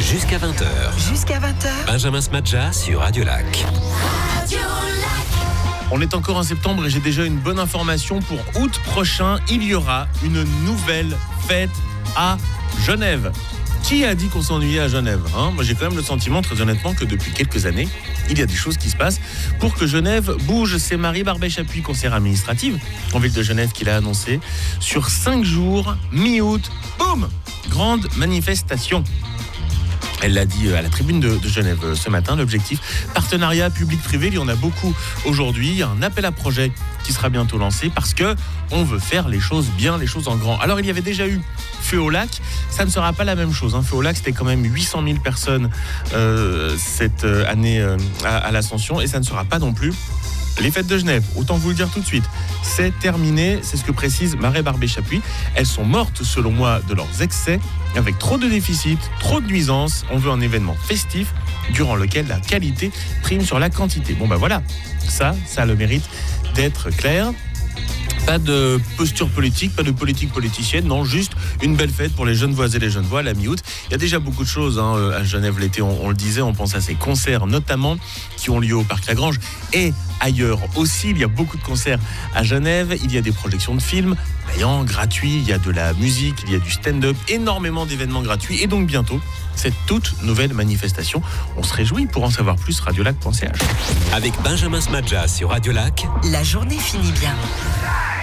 Jusqu'à 20h. Jusqu'à 20h. Benjamin Smadja sur Radio Lac. On est encore en septembre et j'ai déjà une bonne information pour août prochain. Il y aura une nouvelle fête à Genève. Qui a dit qu'on s'ennuyait à Genève, Moi, j'ai quand même le sentiment, très honnêtement, que depuis quelques années, il y a des choses qui se passent pour que Genève bouge. C'est Marie Barbet-Chapuis, conseillère administrative en ville de Genève, qui l'a annoncé. Sur 5 jours, mi-août, boum, grande manifestation. Elle l'a dit à la tribune de Genève ce matin. L'objectif, partenariat public-privé, il y en a beaucoup aujourd'hui. Il y a un appel à projet qui sera bientôt lancé parce que on veut faire les choses bien, les choses en grand. Alors, il y avait déjà eu Feu au lac. Ça ne sera pas la même chose. Feu au lac, c'était quand même 800 000 personnes cette année à l'Ascension. Et ça ne sera pas non plus les fêtes de Genève. Autant vous le dire tout de suite. C'est terminé. C'est ce que précise Marie Barbet-Chapuis. Elles sont mortes, selon moi, de leurs excès, avec trop de déficits, trop de nuisances. On veut un événement festif durant lequel la qualité prime sur la quantité. Bon, voilà. Ça a le mérite d'être clair. Pas de posture politique, pas de politique politicienne, non, juste une belle fête pour les jeunes voix et les jeunes voix à la mi-août. Il y a déjà beaucoup de choses à Genève l'été, on le disait, on pense à ces concerts notamment qui ont lieu au Parc Lagrange et ailleurs aussi. Il y a beaucoup de concerts à Genève, il y a des projections de films payants, gratuits, il y a de la musique, il y a du stand-up, énormément d'événements gratuits et donc bientôt cette toute nouvelle manifestation. On se réjouit. Pour en savoir plus, radiolac.ch. Avec Benjamin Smadja sur Radio Lac. La journée finit bien.